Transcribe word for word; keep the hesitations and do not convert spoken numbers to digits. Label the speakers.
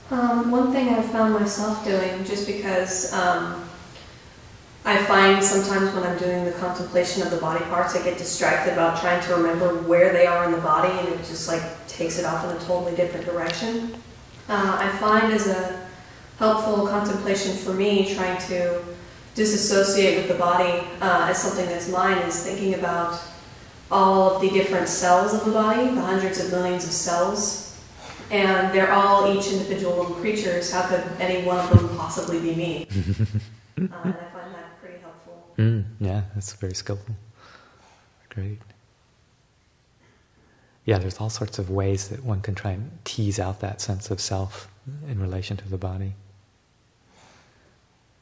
Speaker 1: Um, one thing I've found myself doing, just because um, I find sometimes when I'm doing the contemplation of the body parts, I get distracted about trying to remember where they are in the body, and it just like takes it off in a totally different direction. Uh, I find as a helpful contemplation for me, trying to disassociate with the body uh, as something that's mine, is thinking about all of the different cells of the body, the hundreds of millions of cells, and they're all each individual little creatures. How could any one of them possibly be me? uh, and I find that pretty helpful.
Speaker 2: Mm, yeah, that's very skillful. Great. Yeah, there's all sorts of ways that one can try and tease out that sense of self in relation to the body.